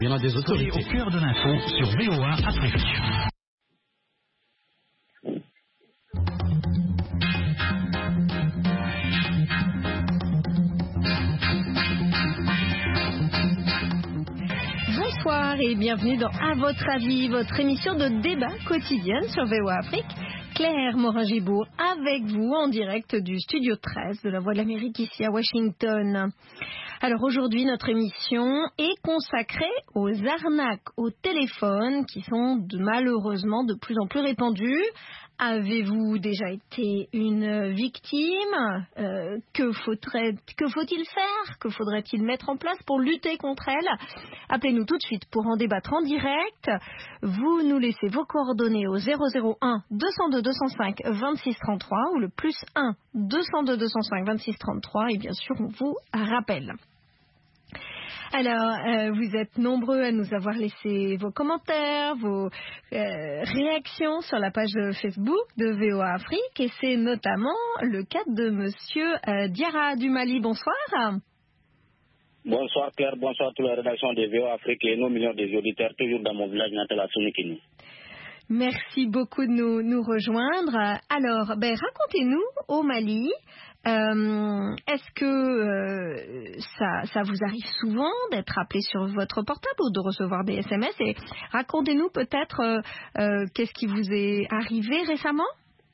Il y en a des autorités. Au cœur de l'info sur VOA Afrique. Bonsoir et bienvenue dans À votre avis, votre émission de débat quotidienne sur VOA Afrique. Claire Morin-Gibourg avec vous en direct du studio 13 de la Voix de l'Amérique ici à Washington. Alors aujourd'hui, notre émission est consacrée aux arnaques au téléphone qui sont malheureusement de plus en plus répandues. Avez-vous déjà été une victime ? Que faut-il faire ? Que faudrait-il mettre en place pour lutter contre elle ? Appelez-nous tout de suite pour en débattre en direct. Vous nous laissez vos coordonnées au 001 202 205 26 33 ou le +1 202 205 26 33 et bien sûr on vous rappelle. Alors, vous êtes nombreux à nous avoir laissé vos commentaires, vos réactions sur la page Facebook de VOA Afrique et c'est notamment le cas de Monsieur Diarra du Mali. Bonsoir. Bonsoir Claire, bonsoir à toute la rédaction de VOA Afrique et nos millions d'auditeurs toujours dans mon village natal à Sonikini. Merci beaucoup de nous rejoindre. Alors, racontez-nous au Mali. Est-ce que ça vous arrive souvent d'être appelé sur votre portable ou de recevoir des SMS et racontez-nous peut-être qu'est-ce qui vous est arrivé récemment?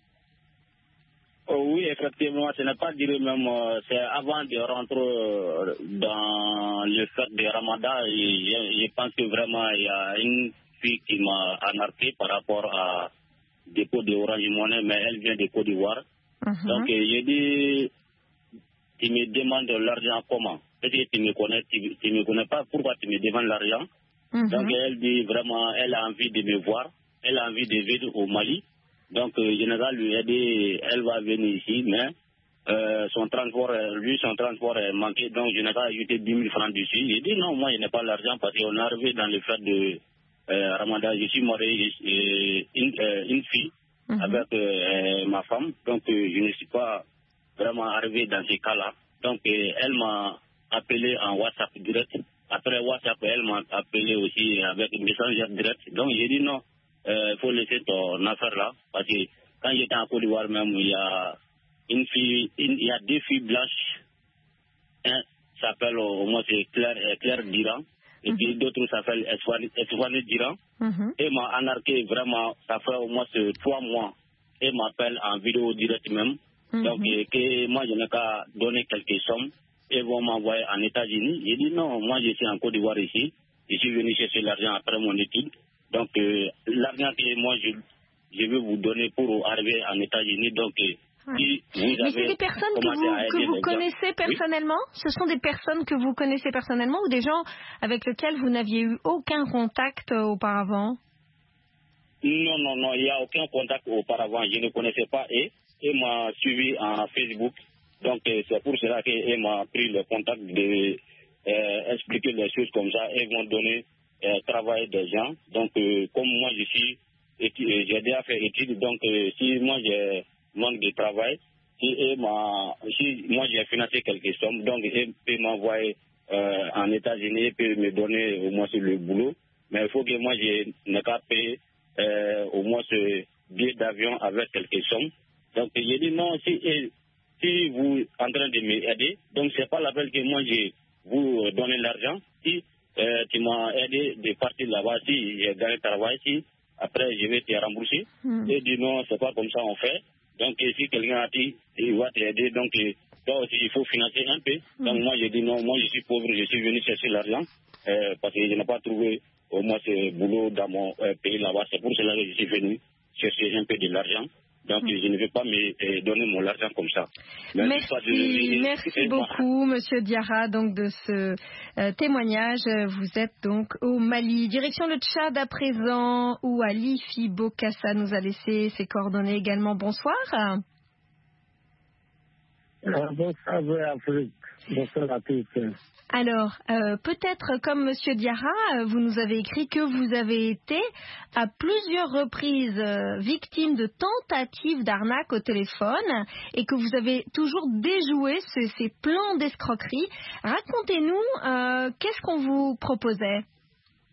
Oui, effectivement, ce n'est pas duré même, c'est avant de rentrer dans le fête de Ramadan et je pense que vraiment il y a une fille qui m'a anarqué par rapport à dépôt de Orange Money, mais elle vient de Côte d'Ivoire. Donc, j'ai dit, tu me demandes l'argent comment? Parce que tu me connais pas, pourquoi tu me demandes l'argent? Donc, elle dit vraiment, elle a envie de me voir, elle a envie de venir au Mali. Donc, je n'ai pas lui aider, elle va venir ici, mais son transport est manqué, donc je n'ai pas ajouté 10 000 francs dessus. J'ai dit non, moi je n'ai pas l'argent parce qu'on est arrivé dans le fête de Ramadan. Je suis marié, une fille. Avec ma femme, donc je ne suis pas vraiment arrivé dans ces cas-là. Donc elle m'a appelé en WhatsApp direct. Après WhatsApp, elle m'a appelé aussi avec Messenger direct. Donc j'ai dit non, il faut laisser ton affaire là. Parce que quand j'étais en Côte d'Ivoire même, il y a il y a deux filles blanches. Un s'appelle au moins c'est Claire Diran. Et puis d'autres s'appellent Eswani Diran. Et m'a anarqué vraiment, ça fait au moins 3 mois. Et m'appelle en vidéo direct même. Donc, que moi, je n'ai qu'à donner quelques sommes. Et vont m'envoyer en États-Unis. J'ai dit non, moi, je suis en Côte d'Ivoire ici. Je suis venu chercher l'argent après mon étude. Donc, l'argent que moi, je vais vous donner pour arriver en États-Unis. Donc, si vous avez. Mais c'est des personnes que vous connaissez personnellement? Oui? Ce sont des personnes que vous connaissez personnellement ou des gens avec lesquels vous n'aviez eu aucun contact auparavant? Non, il n'y a aucun contact auparavant. Je ne connaissais pas et m'a suivi en Facebook. Donc, c'est pour cela qu'elle m'a pris le contact de expliquer les choses comme ça. Elles vont donner travail des gens. Donc, comme moi, j'ai déjà fait études. Donc, si moi, j'ai manque de travail, si moi, j'ai financé quelques sommes. Donc, elle peut m'envoyer en États-Unis, peut me donner au moins le boulot. Mais il faut que moi, je n'ai qu'à payer au moins ce billet d'avion avec quelques sommes. Donc, j'ai dit non, si vous êtes en train de m'aider, donc c'est pas la peine que moi je vous donne l'argent. Si tu m'as aidé de partir là-bas, si j'ai gagné le travail, si après je vais te rembourser. Et dit non, c'est pas comme ça on fait. Donc, si quelqu'un a dit il va t'aider, donc toi aussi il faut financer un peu. Donc, moi j'ai dit non, moi je suis pauvre, je suis venu chercher l'argent parce que je n'ai pas trouvé au moins ce boulot dans mon pays là-bas. C'est pour cela que je suis venu chercher un peu de l'argent. Donc, je ne vais pas me donner mon argent comme ça. Merci beaucoup, Monsieur Diarra, donc de ce témoignage. Vous êtes donc au Mali. Direction le Tchad à présent, où Ali Bokassa nous a laissé ses coordonnées également. Bonsoir. Bonsoir, Afrique. Bonsoir à tous. Alors, peut-être comme Monsieur Diarra, vous nous avez écrit que vous avez été à plusieurs reprises victime de tentatives d'arnaque au téléphone et que vous avez toujours déjoué ces plans d'escroquerie. Racontez-nous, qu'est-ce qu'on vous proposait?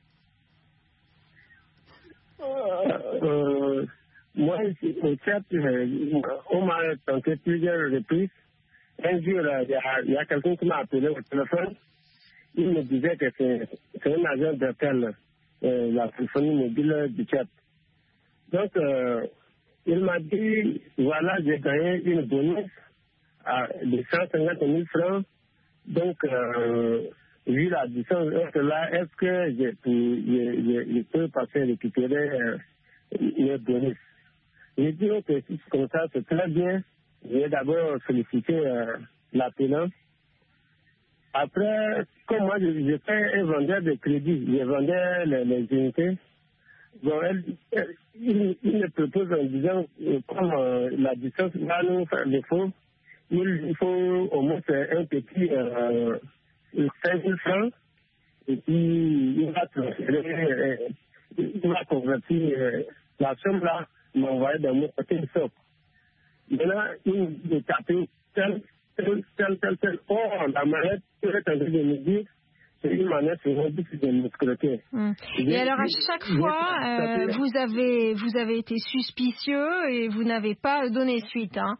Moi, au Tchad, on m'a tenté plusieurs reprises. Un jour, il y a quelqu'un qui m'a appelé au téléphone. Il me disait que c'est un agent d'hôtel, la téléphonie mobile du Tchad. Donc, il m'a dit, voilà, j'ai gagné une bonus de 150 000 francs. Donc, vu la distance là, est-ce que je peux passer récupérer mes bonus? J'ai dit que si c'est comme ça, c'est très bien. J'ai d'abord sollicité l'appelant. Après, comme moi, j'étais un vendeur de crédit, je vendais les unités. Bon, il me propose en disant, comme la distance va nous faire défaut, il faut au moins un petit 5 000 francs, et puis il va transférer, il va convertir la somme là, m'envoyer dans mon côté de somme. Maintenant, il me tapait tel. Or, la manette serait en train de me dire, c'est une manette sur mon but de me scroquer. Et alors, à chaque fois, vous avez été suspicieux et vous n'avez pas donné suite, hein?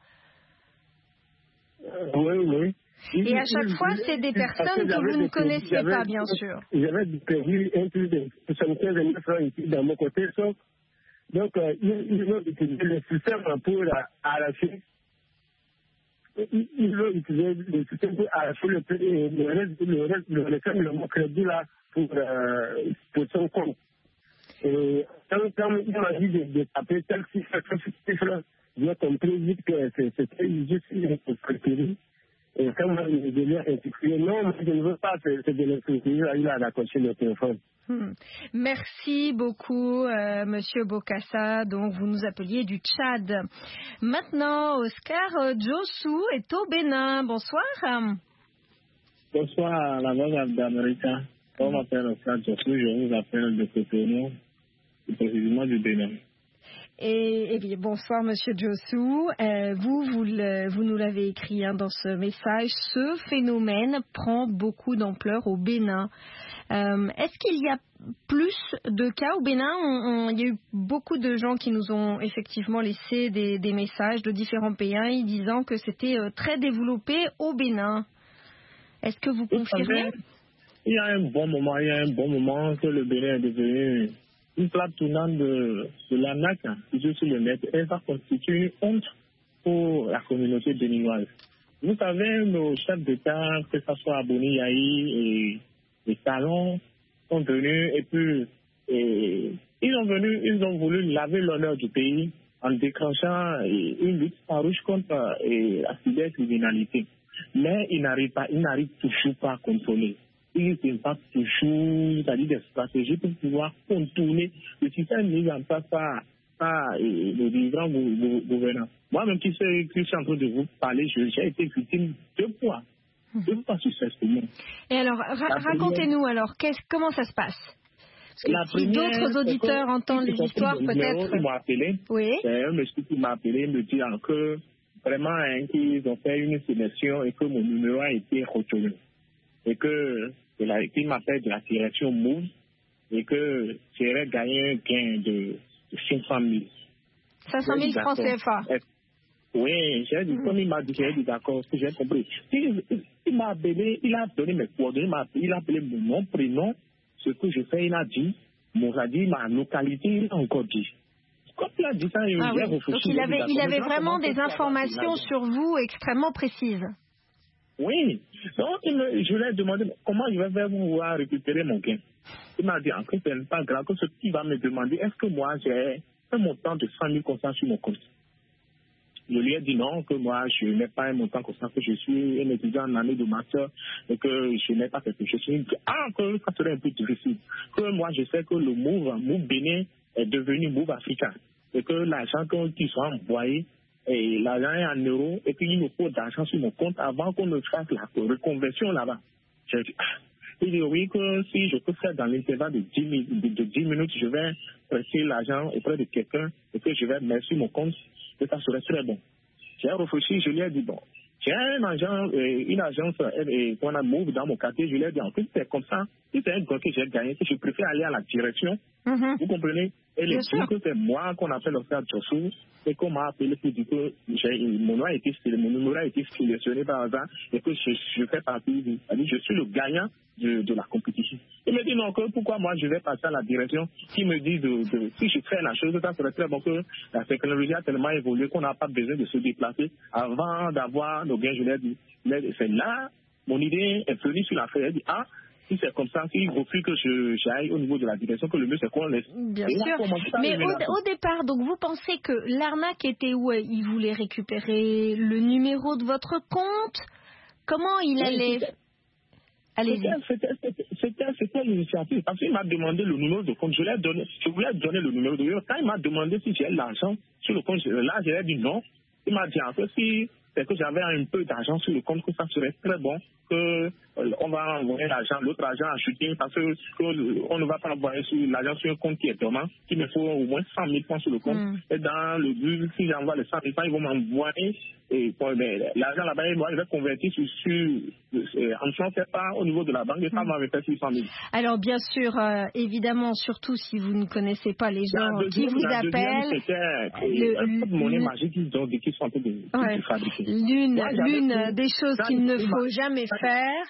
Oui. Et à chaque fois, c'est des personnes que vous ne connaissiez pas, bien sûr. J'avais prévu un plus de 75 000 francs ici dans mon côté, sauf. Donc, ils ont utilisé le système pour arracher. Ils ont utilisé le système pour arracher le reste de mon crédit là pour son compte. Et quand il m'a dit de taper tel chiffre, j'ai compris vite que c'était juste une escroquerie. Et quand moi, je l'ai intitulé, non, moi, je ne veux pas, c'est de l'escroquerie, il a raccroché le téléphone. Merci beaucoup, Monsieur Bokassa. Donc, vous nous appeliez du Tchad. Maintenant, Oscar Djossou est au Bénin. Bonsoir. Bonsoir, la voix d'Amérique. On m'appelle Oscar Djossou, je vous appelle de Cotonou, précisément du Bénin. Et bien, bonsoir, Monsieur Djossou. Vous nous l'avez écrit dans ce message. Ce phénomène prend beaucoup d'ampleur au Bénin. Est-ce qu'il y a plus de cas au Bénin? Il y a eu beaucoup de gens qui nous ont effectivement laissé des messages de différents pays disant que c'était très développé au Bénin. Est-ce que vous confirmez? Il y a un bon moment que le Bénin est devenu une plaque tournante de l'arnaque sur le net, et ça constitue une honte pour la communauté béninoise. Vous savez, nos chefs d'État, que ce soit Boni Yahi et les talons, sont venus et puis ils ont voulu laver l'honneur du pays en déclenchant une lutte farouche contre la cybercriminalité. Mais ils n'arrivent toujours pas à contrôler. Ils ne pas toujours, c'est-à-dire des stratégies pour pouvoir contourner le système mis en place par le dirigeant gouvernant. Moi-même qui suis en train de vous parler, j'ai été victime deux fois successivement. Et alors, racontez-nous alors, comment ça se passe? Parce que si d'autres auditeurs entendent les histoires, peut-être... Ils m'ont appelé, oui. C'est un monsieur qui m'a appelé me dit que vraiment qu'ils ont fait une sélection et que mon numéro a été retenu. Et qu'il m'appelle de la direction Move et que j'aurais gagné un gain de 500 000. 500 000 francs CFA. Oui, j'ai dit, comme il m'a dit, j'ai dit d'accord, j'ai compris. Il m'a appelé, il a donné mes coordonnées, il a appelé mon nom, prénom, ce que je fais, il a dit, ma localité, il a encore dit. Quand il a dit ça, il a réfléchi. Donc il avait vraiment des informations sur vous extrêmement précises. Oui, donc je lui ai demandé comment je vais faire pour pouvoir récupérer mon gain. Il m'a dit, en fait, ce n'est pas grave, que ce qu'il va me demander, est-ce que moi j'ai un montant de 100 000 comme ça sur mon compte? Je lui ai dit non, que moi je n'ai pas un montant comme ça, que je suis un étudiant en année de master et que je n'ai pas quelque chose. Que ça serait un peu difficile. Que moi je sais que le Move Bénin est devenu Move Africa et que l'argent qu'ils sont envoyé, et l'argent est en euros et puis il me faut d'argent sur mon compte avant qu'on me fasse la reconversion là-bas. J'ai dit, il dit oui, que si je peux faire dans l'intervalle de 10 minutes, je vais presser l'argent auprès de quelqu'un et que je vais mettre sur mon compte, et ça serait très bon. J'ai réfléchi, je lui ai dit, bon, j'ai une agence qu'on a Move dans mon quartier, je lui ai dit, en fait, c'est comme ça, si c'est un droit que j'ai gagné, je préfère aller à la direction. Vous comprenez? Et les dire que c'est moi qu'on appelle le frère Jossou et qu'on m'a appelé pour dire que mon numéro a été sélectionné par hasard et que je fais partie, je suis le gagnant de la compétition. Il me dit non, que pourquoi moi je vais passer à la direction qui me dit si je fais la chose, ça serait très bon que la technologie a tellement évolué qu'on n'a pas besoin de se déplacer avant d'avoir nos gains. Je leur dis, c'est là, mon idée est venue sur l'affaire. Elle dit, si c'est comme ça, s'il faut plus que j'aille au niveau de la direction, que le mieux c'est qu'on laisse. Bien sûr. Mais au départ, donc vous pensez que l'arnaque était où? Il voulait récupérer le numéro de votre compte? Comment il allait? Allez-y. C'était l'initiative. Parce qu'il m'a demandé le numéro de compte. Je voulais donner le numéro de compte. Quand il m'a demandé si j'ai l'argent sur le compte, là, j'ai dit non. Il m'a dit en fait, si c'est que j'avais un peu d'argent sur le compte, que ça serait très bon que on va envoyer l'autre argent à chuter parce que on ne va pas envoyer l'argent sur un compte qui est dormant, qu'il me faut au moins 100 000 francs sur le compte. Et dans le but, si j'envoie les 100 000 francs, ils vont m'envoyer l'argent là-bas, je vais convertir en change, c'est pas au niveau de la banque, et ça m'avait fait 600 000. Alors bien sûr, évidemment, surtout si vous ne connaissez pas les gens qui vous appellent. C'était monnaie magique qu'ils sont en train de fabriquer. L'une des choses qu'il ne faut jamais faire,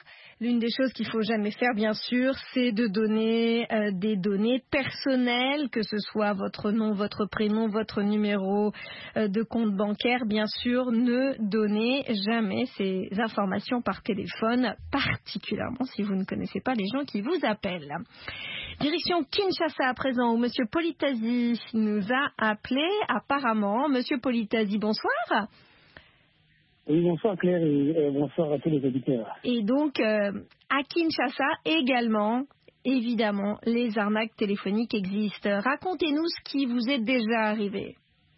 bien sûr, c'est de donner des données personnelles, que ce soit votre nom, votre prénom, votre numéro de compte bancaire. Bien sûr, ne donnez jamais ces informations par téléphone, particulièrement si vous ne connaissez pas les gens qui vous appellent. Direction Kinshasa à présent, où Monsieur Politazi nous a appelé apparemment. Monsieur Politazi, bonsoir. Oui, bonsoir Claire et bonsoir à tous les auditeurs. Et donc, à Kinshasa également, évidemment, les arnaques téléphoniques existent. Racontez-nous ce qui vous est déjà arrivé.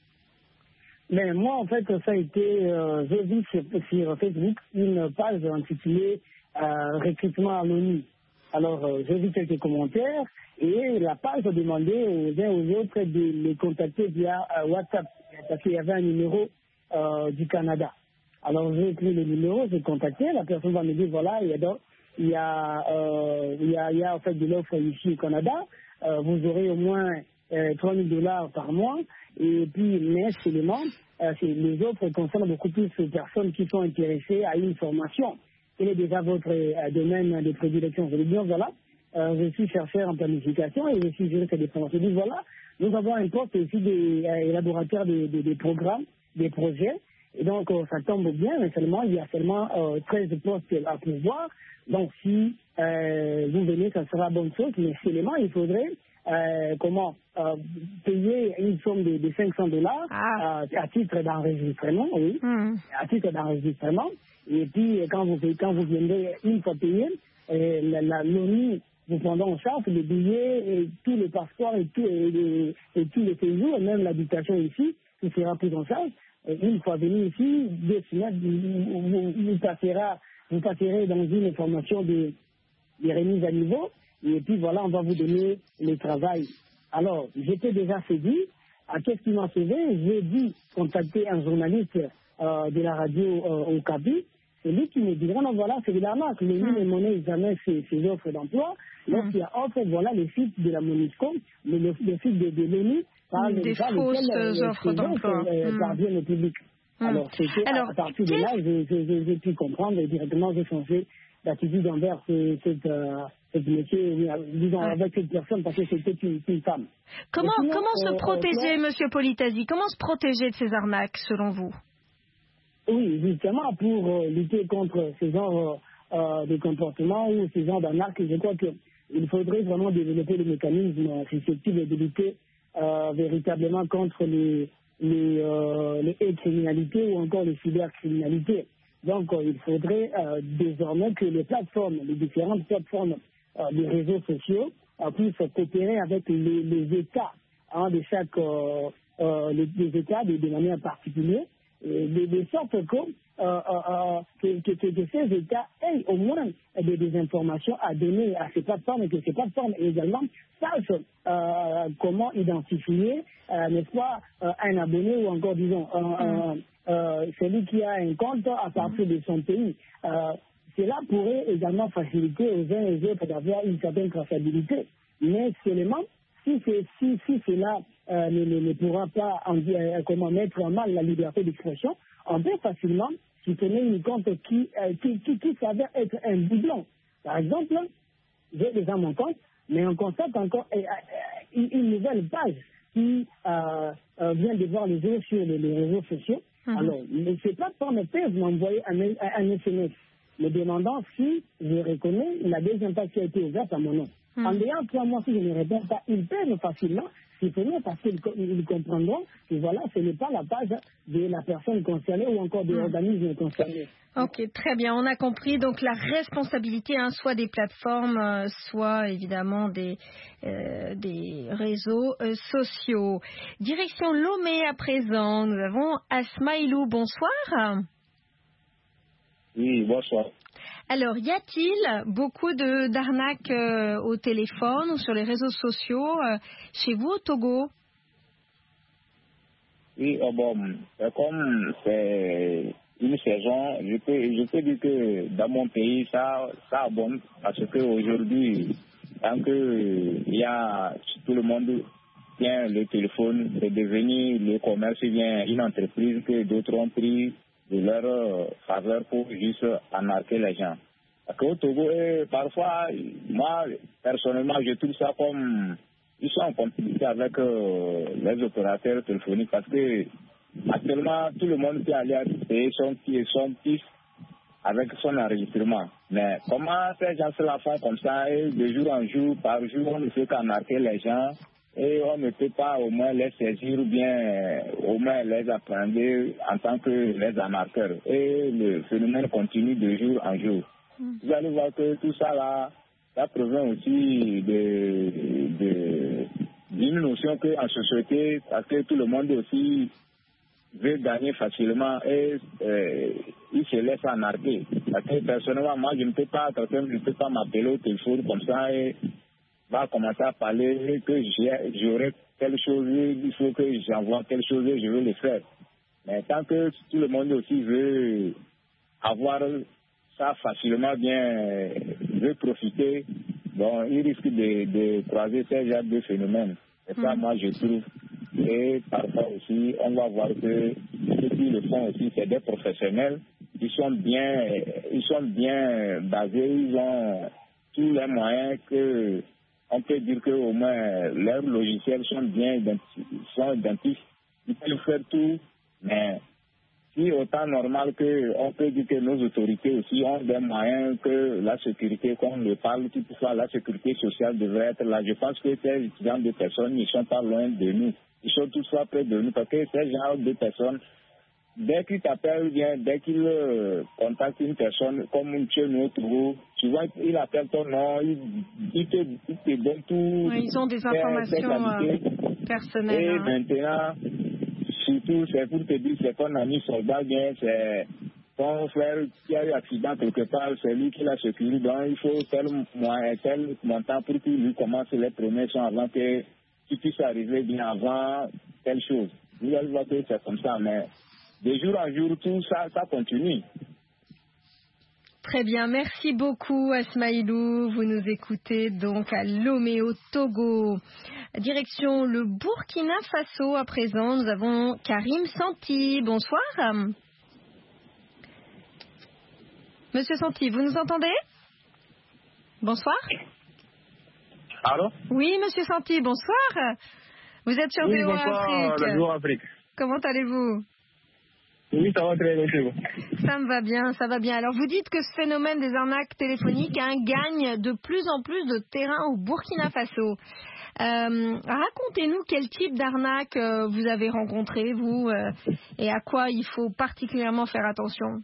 Mais moi, en fait, ça a été, j'ai vu sur Facebook une page intitulée Recrutement anonyme. Alors, j'ai vu quelques commentaires et la page a demandé aux uns aux autres de les contacter via WhatsApp parce qu'il y avait un numéro du Canada. Alors, j'ai pris le numéro, j'ai contacté, la personne va me dire, voilà, il y a en fait de l'offre ici au Canada, vous aurez au moins $3,000 par mois, et puis, mais seulement, les offres concernent beaucoup plus les personnes qui sont intéressées à une formation. Quel est déjà votre domaine de prédilection? Je veux dire, voilà, je suis chercheur en planification et je suis juriste des formations. Je dis, voilà, nous avons un poste aussi d'élaborateur des programmes, des projets. Et donc, ça tombe bien, mais seulement, il y a seulement 13 postes à pourvoir. Donc, si vous venez, ça sera bonne chose. Mais seulement, il faudrait payer une somme de $500 à titre d'enregistrement, oui, à titre d'enregistrement. Et puis, quand vous viendrez une fois payé, l'ONU vous prendra en charge les billets, et tous les passeports et tous les séjours, et même l'habitation ici, qui sera prise en charge. Une fois venu ici, 2 semaines, vous passerez dans une formation de remise à niveau, et puis voilà, on va vous donner le travail. Alors, j'étais déjà séduit. Qu'est-ce qui m'a sauvé? J'ai dû contacter un journaliste de la radio au Kaby. C'est lui qui me dira, non, voilà, c'est de l'arnaque. Le ne monnaie jamais ces offres d'emploi. Lorsqu'il y a offre, voilà le site de la MONUSCO, le site de l'ONU, des fausses offres d'emploi parviennent au public. Alors, à partir de là, j'ai pu comprendre et directement j'ai changé d'attitude envers cette métier, disons, avec cette personne, parce que c'était une femme. Comment se protéger, Monsieur Politazi? Comment se protéger de ces arnaques, selon vous? Oui, justement, pour lutter contre ce genre de comportement ou ce genre d'arnaque, je crois qu'il faudrait vraiment développer des mécanismes susceptibles de lutter véritablement contre les criminalités ou encore les cybercriminalités. Donc, il faudrait désormais que les différentes plateformes des réseaux sociaux puissent coopérer avec les États de chaque les États de manière particulière, de sorte que ces États aient au moins des informations à donner à ces plateformes et que ces plateformes également sachent comment identifier, n'est-ce pas, un abonné ou encore, disons, celui qui a un compte à partir de son pays. cela pourrait également faciliter aux uns et aux autres d'avoir une certaine traçabilité. Mais seulement, si cela ne pourra pas mettre en mal la liberté d'expression, on peut facilement supprimer une compte qui s'avère être un doublon. Par exemple, j'ai déjà mon compte, mais on constate encore une nouvelle page qui vient de voir le jour sur les réseaux sociaux. Alors, ces plateformes peuvent m'envoyer un SMS me demandant si je reconnais la deuxième page qui a été ouverte à mon nom. En ayant 3 mois, si je ne réponds pas, ils peuvent facilement supprimer parce qu'ils comprendront que voilà, ce n'est pas la page de la personne concernée ou encore de l'organisme concerné. Ok, très bien, on a compris. Donc la responsabilité, soit des plateformes, soit évidemment des réseaux sociaux. Direction Lomé à présent, nous avons Asmaïlou, bonsoir. Oui, bonsoir. Alors, y a-t-il beaucoup d'arnaques au téléphone ou sur les réseaux sociaux chez vous au Togo? Oui, comme c'est une saison, je peux dire que dans mon pays, ça abonde parce qu'aujourd'hui, tant que tout le monde tient le téléphone, c'est devenu le commerce bien une entreprise que d'autres ont pris de leur faveur pour juste arnaquer les gens. Parce qu'au Togo, parfois, moi, personnellement, je trouve ça comme ils sont en complicité avec les opérateurs téléphoniques parce que actuellement, tout le monde peut aller payer son piste avec son enregistrement. Mais comment ces gens se la font comme ça et de jour en jour, par jour, on ne fait qu'arnaquer les gens et on ne peut pas au moins les saisir ou bien au moins les apprendre en tant que les arnaqueurs. Et le phénomène continue de jour en jour. Vous allez voir que tout ça là, ça provient aussi d'une notion qu'en société, parce que tout le monde aussi veut gagner facilement et il se laisse arnaquer. Parce que personnellement, moi, je ne peux pas m'appeler au téléphone comme ça et va commencer à parler que j'aurai quelque chose, il faut que j'envoie quelque chose et je veux le faire. Mais tant que tout le monde aussi veut avoir ça facilement bien, veut profiter, bon, il risque de croiser ces genres de phénomènes. Et ça, moi, je trouve. Et parfois aussi, on va voir que ceux qui le font aussi, c'est des professionnels. Ils sont bien basés, ils ont tous les moyens que on peut dire que au moins leurs logiciels sont bien identiques. Ils peuvent faire tout, mais si autant normal qu'on peut dire que nos autorités aussi ont des moyens que la sécurité, comme on le parle, toutefois la sécurité sociale devrait être là. Je pense que ces gens de personnes, ils ne sont pas loin de nous. Ils sont toutefois près de nous parce que ces gens de personnes, dès qu'ils t'appellent bien, dès qu'ils contactent une personne comme chez nous au Togo, souvent il appelle ton nom, il te donne tout. Oui, ils ont des informations personnelles. Et maintenant, surtout, c'est pour te dire, c'est ton ami soldat bien, c'est ton frère qui a eu accident quelque part, c'est lui qui l'a secouru, donc il faut tel montant pour qu'il lui commence les premiers soins avant que tu puisses arriver bien avant telle chose. Vous allez voir que c'est comme ça, mais de jour en jour, tout ça, ça continue. Très bien, merci beaucoup Asmaïlou. Vous nous écoutez donc à Lomé au Togo. Direction le Burkina Faso à présent. Nous avons Karim Santi. Bonsoir. Monsieur Santi, vous nous entendez? Bonsoir. Allô? Oui, Monsieur Santi, bonsoir. Vous êtes sur VOA Afrique. Comment allez-vous? Oui, ça va très bien. Ça me va bien, ça va bien. Alors vous dites que ce phénomène des arnaques téléphoniques gagne de plus en plus de terrain au Burkina Faso. Racontez-nous quel type d'arnaque vous avez rencontré, vous, et à quoi il faut particulièrement faire attention.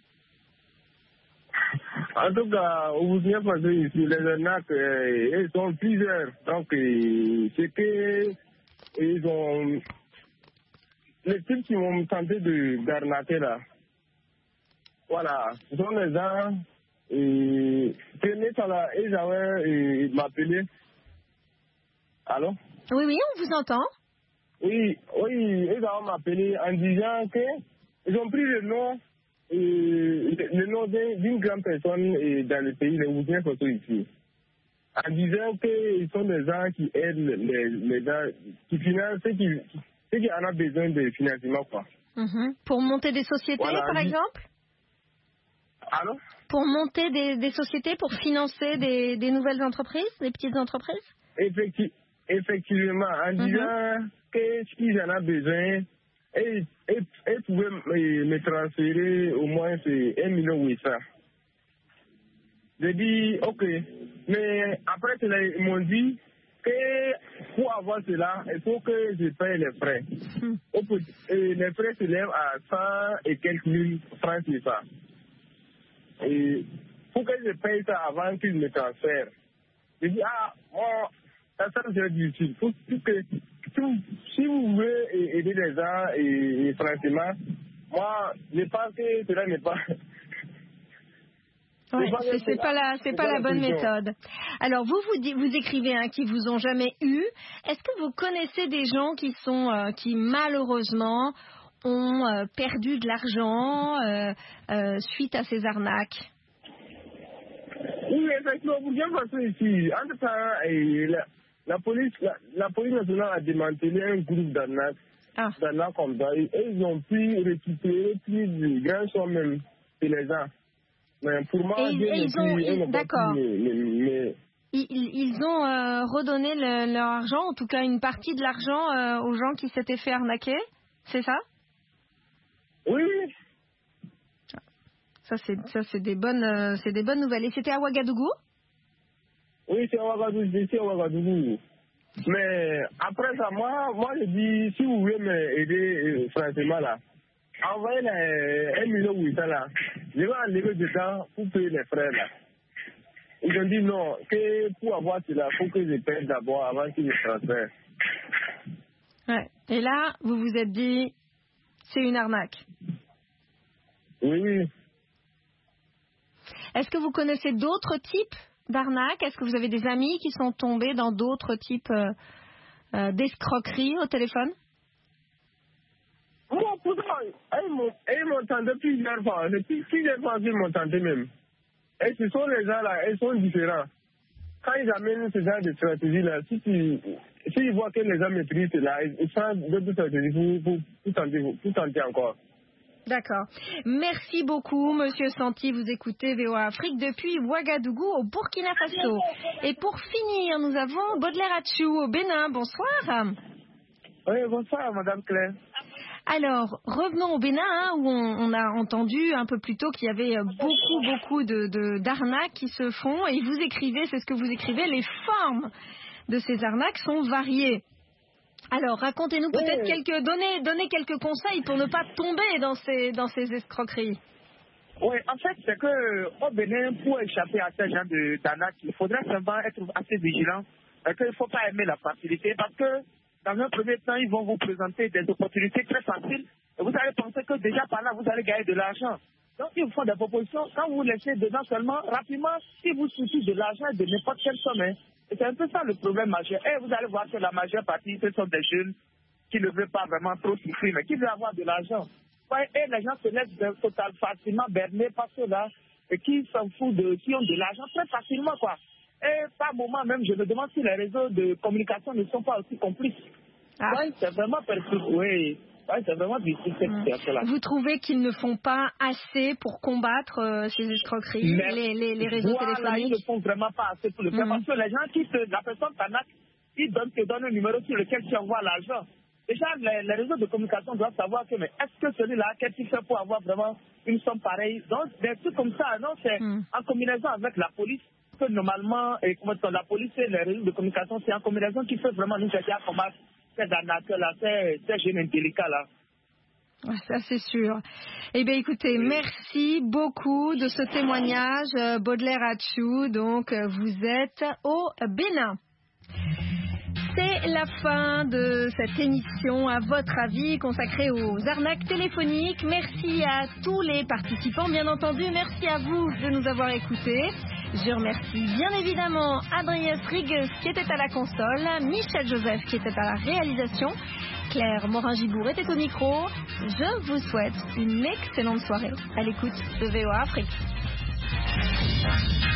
En tout cas, au Burkina Faso, ici, les arnaques, elles sont plusieurs. Donc, c'est que ils ont... Les types qui m'ont tenté d'arnaquer là, voilà, ce sont les gens qui avaient m'appelé. Allô? Oui, on vous entend. Oui, ils ont m'appelé en disant qu'ils ont pris le nom le nom d'une grande personne dans le pays, les Ouzien Fosso ici, en disant qu'ils sont des gens qui aident les gens, qui financent ceux qui en ont besoin de financement, quoi. Pour monter des sociétés, Voilà, par exemple? Alors? Pour monter des sociétés, pour financer des nouvelles entreprises, des petites entreprises? Effectivement, en disant que s'ils en ont besoin, et pouvaient me transférer au moins 1,8 million. J'ai dit, ok. Mais après, ils m'ont dit que pour avoir cela, il faut que je paye les frais. Et les frais s'élèvent à 100 et quelques mille francs CFA. Et pour que je paye ça avant qu'ils me transfèrent. J'ai dit, moi, ça c'est difficile. Si vous voulez aider les gens et franchement, moi, je pense que cela n'est pas... Ouais, c'est pas la bonne méthode. Alors vous écrivez qui vous ont jamais eu. Est-ce que vous connaissez des gens qui malheureusement ont perdu de l'argent suite à ces arnaques? Oui, effectivement, vous bien passer ici. En tout cas, la police nationale a démantelé un groupe d'arnaques comme ça. Et ils ont pu récupérer plus de grands sommes même chez les gens. Mais pour moi, d'accord. Ils ont redonné leur argent, en tout cas une partie de l'argent aux gens qui s'étaient fait arnaquer, c'est ça? Oui. Ça c'est des bonnes nouvelles. Et c'était à Ouagadougou? Oui, c'est à Ouagadougou. Mais après ça, moi je dis, si vous voulez m'aider franchement là, envoyez 1,8 million là. Je vais enlever dedans pour payer les frais là. Ils ont dit non, que pour avoir cela, il faut que je paye d'abord avant qu'ils me transfèrent. Ouais. Et là, vous vous êtes dit, c'est une arnaque. Oui. Est-ce que vous connaissez d'autres types d'arnaques? Est-ce que vous avez des amis qui sont tombés dans d'autres types d'escroqueries au téléphone? Moi, pourtant, ils m'entendaient plusieurs fois. Plusieurs fois qu'ils m'entendaient même. Et ce sont les gens là, ils sont différents. Quand ils amènent ce genre de stratégie là, s'ils voient que les gens maîtrisent cela, ils changent d'autres stratégies pour tenter encore. D'accord. Merci beaucoup, Monsieur Santi. Vous écoutez VOA Afrique depuis Ouagadougou au Burkina Faso. Et pour finir, nous avons Baudelaire Atchou au Bénin. Bonsoir. Oui, bonsoir, Madame Claire. Alors, revenons au Bénin, où on a entendu un peu plus tôt qu'il y avait beaucoup d'arnaques qui se font. Et vous écrivez, c'est ce que vous écrivez, les formes de ces arnaques sont variées. Alors, racontez-nous peut-être donnez quelques conseils pour ne pas tomber dans ces escroqueries. Oui, en fait, c'est qu'au Bénin, pour échapper à ce genre d'arnaque, il faudrait seulement être assez vigilant et qu'il ne faut pas aimer la facilité parce que dans un premier temps, ils vont vous présenter des opportunités très faciles et vous allez penser que déjà par là, vous allez gagner de l'argent. Donc, ils vous font des propositions. Quand vous laissez dedans seulement, rapidement, si vous suffit de l'argent et de n'importe quelle somme, et c'est un peu ça le problème majeur. Et vous allez voir que la majeure partie, ce sont des jeunes qui ne veulent pas vraiment trop souffrir, mais qui veulent avoir de l'argent. Ouais, et les gens se laissent totalement facilement berner par ceux-là et qui s'en foutent qui ont de l'argent très facilement, quoi. Et par moment même, je me demande si les réseaux de communication ne sont pas aussi complices. Ouais, c'est vraiment oui. Ouais, c'est vraiment difficile cette situation-là. Vous trouvez qu'ils ne font pas assez pour combattre ces escroqueries, les réseaux téléphoniques? Ils ne font vraiment pas assez pour le faire parce que les gens la personne t'arnaque, ils te donnent un numéro sur lequel tu envoies l'argent. Déjà, les réseaux de communication doivent savoir que, mais est-ce que celui-là, qu'est-ce qu'il fait pour avoir vraiment une somme pareille? Donc, des trucs comme ça, non, c'est en combinaison avec la police, que normalement, la police et les réseaux de communication, c'est en combinaison qui fait vraiment nous aider à combattre ces arnaques-là, ces jeunes indélicats-là. Ça, c'est sûr. Eh bien, écoutez, merci beaucoup de ce témoignage, Baudelaire Atchou. Donc, vous êtes au Bénin. C'est la fin de cette émission, à votre avis, consacrée aux arnaques téléphoniques. Merci à tous les participants, bien entendu. Merci à vous de nous avoir écoutés. Je remercie bien évidemment Adrien Strigues qui était à la console, Michel Joseph qui était à la réalisation Claire Morin-Gibour était au micro. Je vous souhaite une excellente soirée à l'écoute de VOA Afrique.